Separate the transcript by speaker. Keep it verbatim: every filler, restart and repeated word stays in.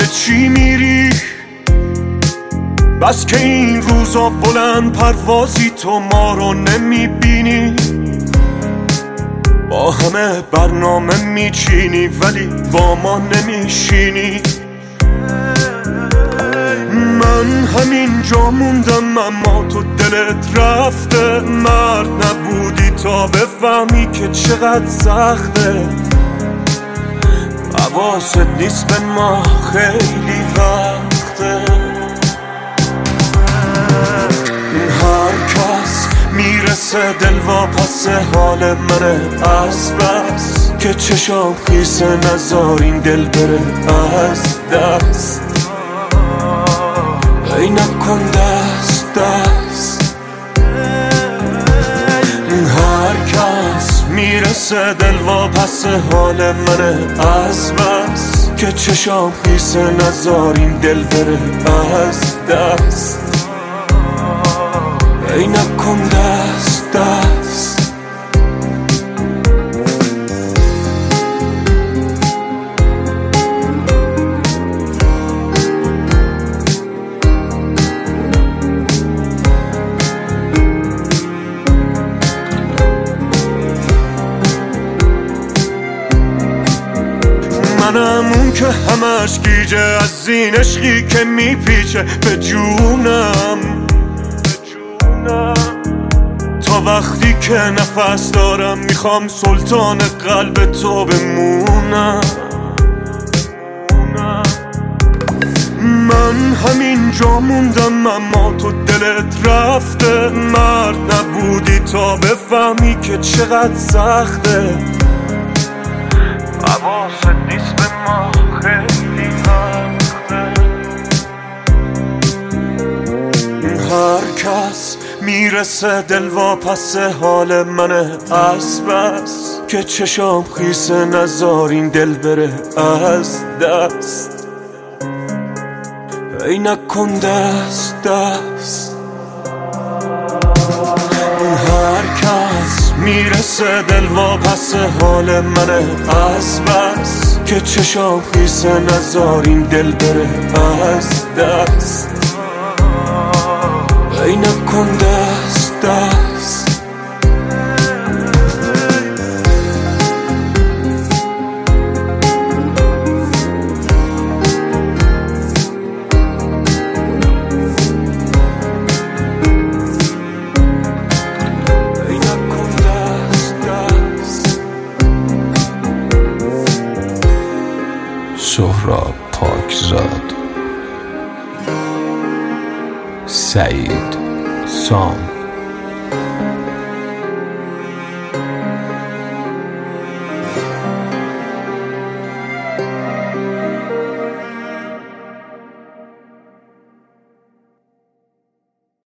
Speaker 1: دنبال چی میری؟ بس که این روزا بلند پروازی تو ما رو نمیبینی، با همه برنامه میچینی ولی با ما نمیشینی. من همینجا موندم اما تو دلت رفته، مرد نبودی تا بفهمی که چقدر سخته. حواست نیست به ما خیلی وقته. هر کس میرسه دل واپس حال منه از بس که چشام خیسه، نزار این دل بره از دست. ای نکن دست دست. هر کس میرسه دل واپس حال منه از بس که چشام خیسه، نزار این دل بره از دست. ای نکن دست دست. منم اون که همش گیجه از این عشقی که میپیچه به جونم، تا وقتی که نفس دارم میخوام سلطان قلب تو بمونم. من همینجا موندم اما تو دلت رفته، مرد نبودی تا بفهمی که چقدر سخته. حواست نیست به ما خیلی وقته. هر کس میرسه دل واپس حال منه از بس که چشام خیسه، نزار این دل بره از دست. ای نکن دست دست. هر کس میرسه دل واپس حال منه از بس که چشام خیسه، نزار این دل بره از دست. ای نکن دست دست.
Speaker 2: سهراب پاکزاد، سعید سام.